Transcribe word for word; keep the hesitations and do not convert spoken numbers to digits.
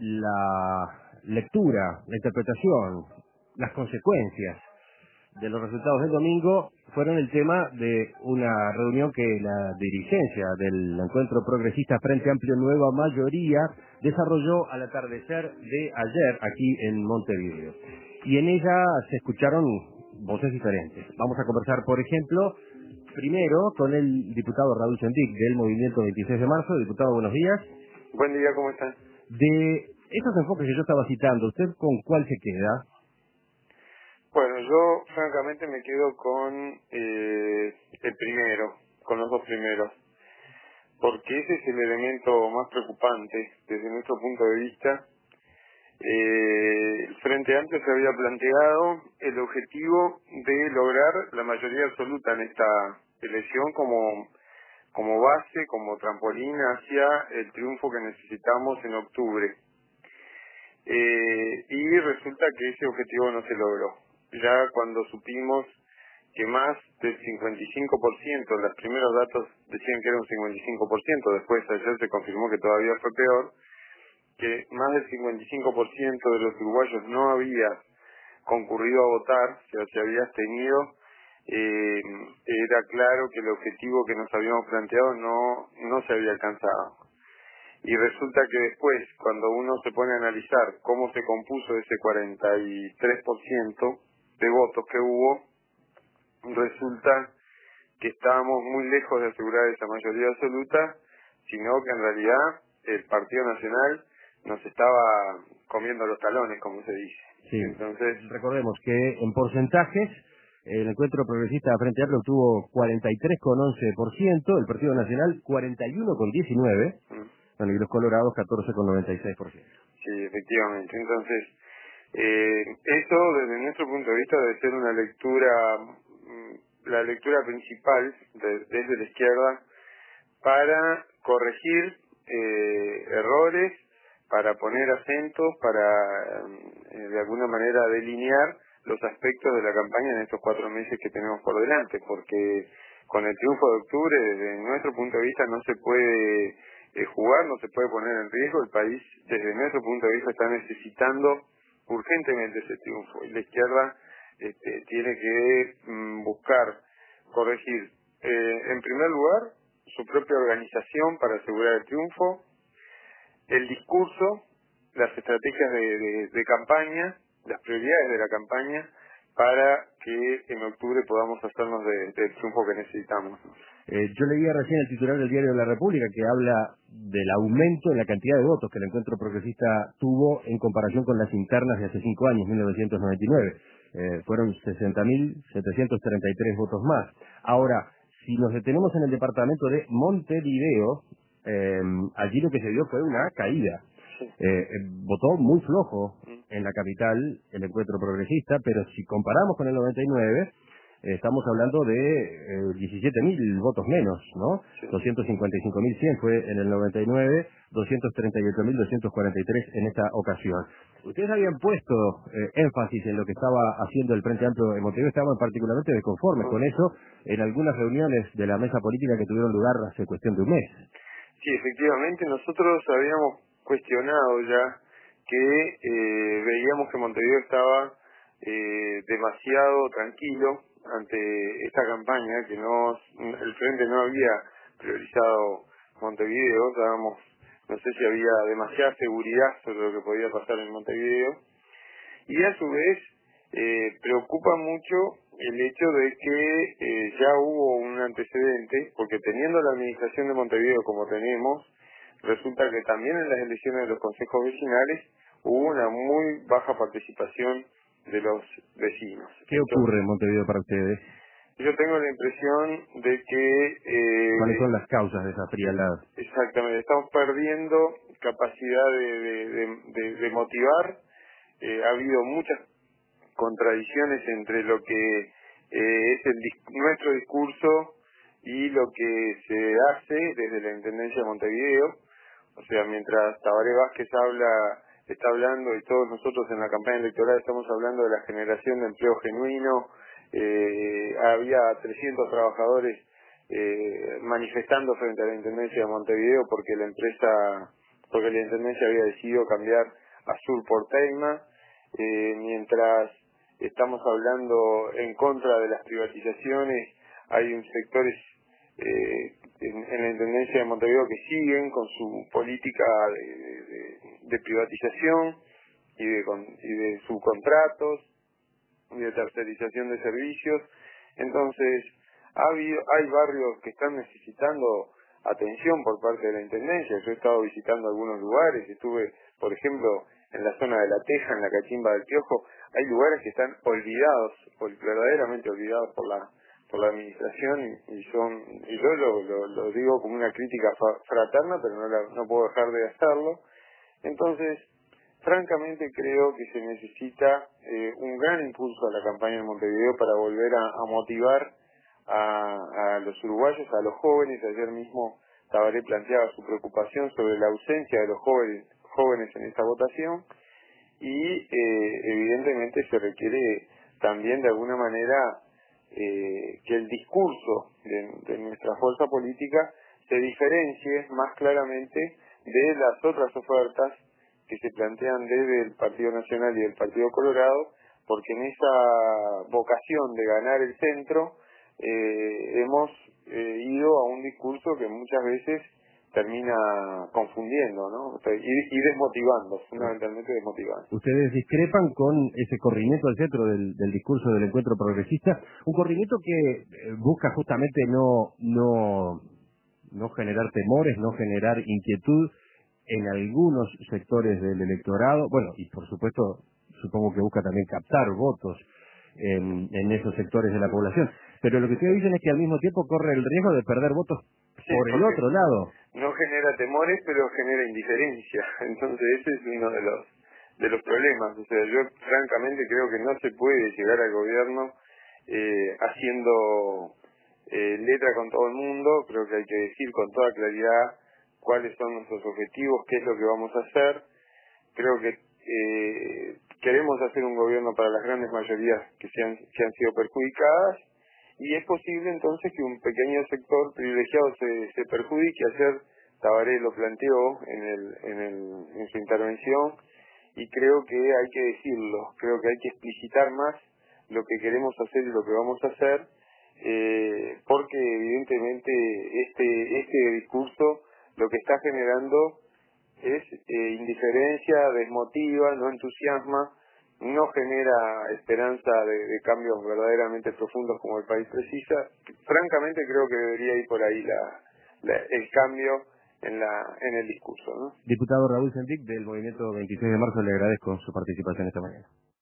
la lectura, la interpretación, las consecuencias de los resultados del domingo fueron el tema de una reunión que la dirigencia del Encuentro Progresista Frente Amplio Nueva Mayoría desarrolló al atardecer de ayer aquí en Montevideo. Y en ella se escucharon voces diferentes. Vamos a conversar, por ejemplo, primero con el diputado Raúl Sendic del Movimiento veintiséis de marzo. Diputado, buenos días. Buen día, ¿cómo están? De esos enfoques que yo estaba citando, ¿usted con cuál se queda? Bueno, yo francamente me quedo con eh, el primero, con los dos primeros, porque ese es el elemento más preocupante desde nuestro punto de vista. Eh, el Frente Amplio se había planteado el objetivo de lograr la mayoría absoluta en esta elección como, como base, como trampolín hacia el triunfo que necesitamos en octubre. Eh, y resulta que ese objetivo no se logró. Ya cuando supimos que más del cincuenta y cinco por ciento, los primeros datos decían que era un cincuenta y cinco por ciento, después ayer se confirmó que todavía fue peor, que más del cincuenta y cinco por ciento de los uruguayos no había concurrido a votar, o sea, se había abstenido, eh, era claro que el objetivo que nos habíamos planteado no, no se había alcanzado. Y resulta que después, cuando uno se pone a analizar cómo se compuso ese cuarenta y tres por ciento de votos que hubo, resulta que estábamos muy lejos de asegurar esa mayoría absoluta, sino que en realidad el Partido Nacional nos estaba comiendo los talones, como se dice. Sí, Entonces, recordemos que en porcentajes el Encuentro Progresista Frente Amplio obtuvo cuarenta y tres coma once por ciento, el Partido Nacional cuarenta y uno coma diecinueve por ciento, bueno, y los Colorados catorce coma noventa y seis por ciento. sí, efectivamente. Entonces, eh, eso desde nuestro punto de vista debe ser una lectura, mm, la lectura principal de- desde la izquierda para corregir eh, errores, para poner acentos, para eh, de alguna manera delinear los aspectos de la campaña en estos cuatro meses que tenemos por delante, porque con el triunfo de octubre, desde nuestro punto de vista, no se puede eh, jugar, no se puede poner en riesgo. El país, desde nuestro punto de vista, está necesitando urgentemente ese triunfo, y la izquierda este, tiene que mm, buscar corregir, eh, en primer lugar, su propia organización para asegurar el triunfo, el discurso, las estrategias de, de, de campaña, las prioridades de la campaña, para que en octubre podamos hacernos de- del triunfo que necesitamos. Eh, yo leía recién el titular del Diario de la República que habla del aumento en la cantidad de votos que el Encuentro Progresista tuvo en comparación con las internas de hace cinco años, mil novecientos noventa y nueve. Eh, fueron sesenta mil setecientos treinta y tres votos más. Ahora, si nos detenemos en el departamento de Montevideo, eh, allí lo que se dio fue una caída. Sí. Eh, eh, votó muy flojo Mm. en la capital el Encuentro Progresista, pero si comparamos con el noventa y nueve, eh, estamos hablando de eh, diecisiete mil votos menos, ¿no? Sí. doscientos cincuenta y cinco mil cien fue en el noventa y nueve, doscientos treinta y ocho mil doscientos cuarenta y tres en esta ocasión. Ustedes habían puesto eh, énfasis en lo que estaba haciendo el Frente Amplio en Montevideo, estaban particularmente desconformes con eso en algunas reuniones de la mesa política que tuvieron lugar hace cuestión de un mes. Sí, efectivamente, nosotros habíamos cuestionado ya que eh, veíamos que Montevideo estaba eh, demasiado tranquilo ante esta campaña, que no el Frente no había priorizado Montevideo, dábamos, no sé si había demasiada seguridad sobre lo que podía pasar en Montevideo, y a su vez eh, preocupa mucho el hecho de que eh, ya hubo un antecedente, porque teniendo la administración de Montevideo como tenemos, resulta que también en las elecciones de los consejos vecinales hubo una muy baja participación de los vecinos. ¿Qué Entonces, ocurre en Montevideo para ustedes? yo tengo la impresión de que ¿Cuáles eh, son las causas de esa frialdad? exactamente, estamos perdiendo capacidad de, de, de, de- de motivar. Eh, ha habido muchas contradicciones entre lo que eh, es el dis- nuestro discurso y lo que se hace desde la Intendencia de Montevideo. O sea, mientras Tabaré Vázquez habla, está hablando, y todos nosotros en la campaña electoral estamos hablando de la generación de empleo genuino, eh, había trescientos trabajadores eh, manifestando frente a la Intendencia de Montevideo porque la empresa porque la Intendencia había decidido cambiar a Sur por Teima, eh, mientras estamos hablando en contra de las privatizaciones, hay un sectores eh, en, en la Intendencia de Montevideo que siguen con su política de, de, de privatización y de, y de subcontratos y de tercerización de servicios. Entonces, ha habido, hay barrios que están necesitando atención por parte de la Intendencia. Yo he estado visitando algunos lugares, estuve, por ejemplo, en la zona de La Teja, en la Cachimba del Piojo. Hay lugares que están olvidados, ol- verdaderamente olvidados por la por la administración, y, y son y yo lo, lo, lo digo como una crítica fa- fraterna, pero no, la, no puedo dejar de hacerlo. Entonces, francamente creo que se necesita eh, un gran impulso a la campaña de Montevideo para volver a, a motivar a, a los uruguayos, a los jóvenes. Ayer mismo Tabaré planteaba su preocupación sobre la ausencia de los jóvenes, jóvenes en esta votación, y eh, evidentemente se requiere también de alguna manera eh, que el discurso de, de nuestra fuerza política se diferencie más claramente de las otras ofertas que se plantean desde el Partido Nacional y el Partido Colorado, porque en esa vocación de ganar el centro eh, hemos eh, ido a un discurso que muchas veces termina confundiendo, ¿no? O sea, y, y desmotivando, fundamentalmente desmotivando. Ustedes discrepan con ese corrimiento al centro del, del discurso del encuentro progresista, un corrimiento que eh, busca justamente no, no, no generar temores, no generar inquietud en algunos sectores del electorado, bueno, y por supuesto, supongo que busca también captar votos en, en esos sectores de la población. Pero lo que ustedes dicen es que al mismo tiempo corre el riesgo de perder votos Sí, por el porque otro lado. no genera temores, pero genera indiferencia. Entonces ese es uno de los de los problemas. O sea, yo francamente creo que no se puede llegar al gobierno eh, haciendo eh, letra con todo el mundo. Creo que hay que decir con toda claridad cuáles son nuestros objetivos, qué es lo que vamos a hacer. Creo que eh, queremos hacer un gobierno para las grandes mayorías que, se han, que han sido perjudicadas, y es posible entonces que un pequeño sector privilegiado se, se perjudique. Ayer Tabaré lo planteó en, el, en, el, en su intervención, y creo que hay que decirlo, creo que hay que explicitar más lo que queremos hacer y lo que vamos a hacer, eh, porque evidentemente este, este discurso lo que está generando es eh, indiferencia, desmotiva, no entusiasma, no genera esperanza de, de cambios verdaderamente profundos como el país precisa. Francamente creo que debería ir por ahí la, la, el cambio en la en el discurso, ¿no? Diputado Raúl Sendic, del Movimiento veintiséis de marzo, le agradezco su participación esta mañana.